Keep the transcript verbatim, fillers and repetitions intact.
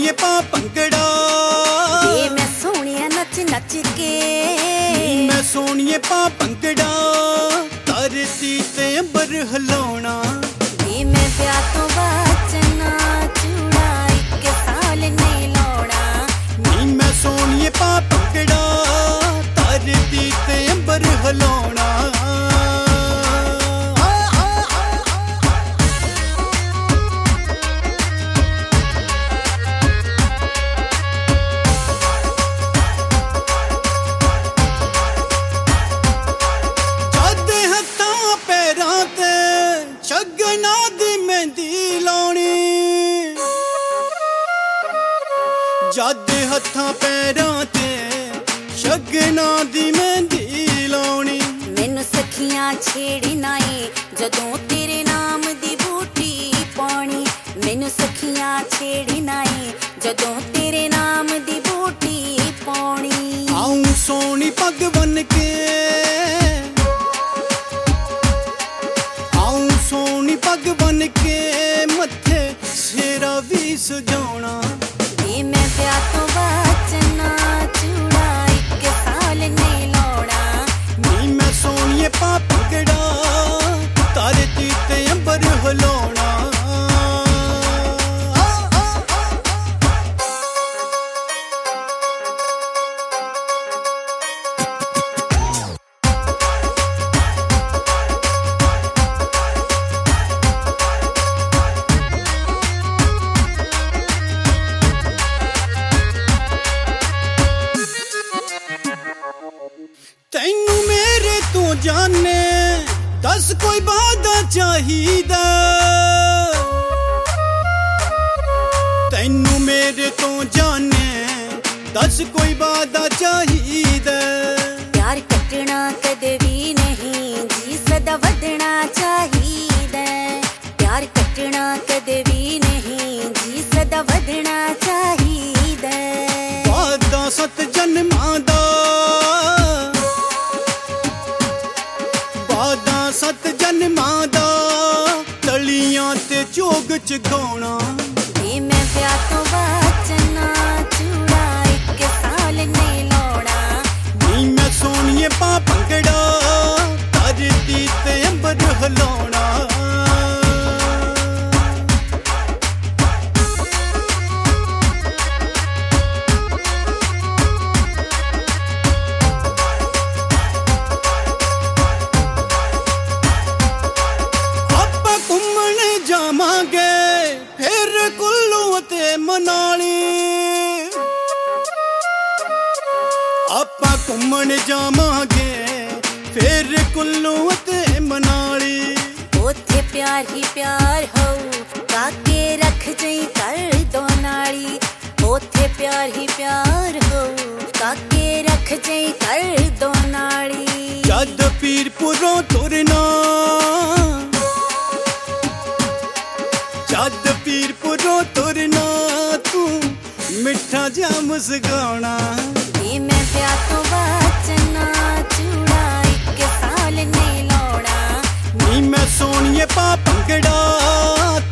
सोनिए पा भंगड़ा वे मैं सोनिया नच नच के मैं सोनिए पा भंगड़ा धरती ते अंबर हिलाउणा वे मैं ब्याह तो बचना चूड़ा एक साल नहीं लाउणा नी मैं सोनिए पा भंगड़ा धरती ते अंबर हिलाउणा शगना दी मेहंदी लाउणी जद हत्थां पैरां ते शगना दी मेहंदी लाउणी मैनू सखियां छेड़ना ए जदों तेरे नाम दी बूटी पानी मैनू सखियां छेड़ना ए जदों तेरे नाम दी बूटी पानी आऊं सोनी पग बन के सोनी पग बन के मथे सेरा भी सजाउणा वे मैं ब्याह तो बचना चूड़ा एक साल नहीं लाउणा नी मैं सोनिए पा भंगड़ा धरती ते अंबर हिलाउणा तैनू मेरे तो जाने दस कोई वादा चाहिदा तैनू मेरे तो जाने दस कोई वादा चाहिदा प्यार कटना कदे भी नहीं जी सदा वधना चाहिदा प्यार कटना कदे भी नहीं जी सदा वधना चाहिदा वादा सत जन्मां दा सत जन्मां दा तलियां ते चोग च गाउणा वे मैं ब्याह तो बचना चूड़ा एक साल नहीं लाउणा नी मैं सोनिए पा भंगड़ा धरती ते अंबर हिलाउणा जावांगे फिर कुल्लू ते मनाली आपां घुम्मण जावांगे फिर कुल्लू ते मनाली ओथे प्यार ही प्यार हो काके रख जई कर दो नाली ओथे प्यार ही प्यार हो काके रख जई कर दो नाली जद पीरपुरों तुरना जद पीरपुरों तुरना तू मिठा जा मुस्काना वे मैं ब्याह तो बचना चूड़ा एक साल नहीं लाउणा नी मैं सोनिए पा भंगड़ा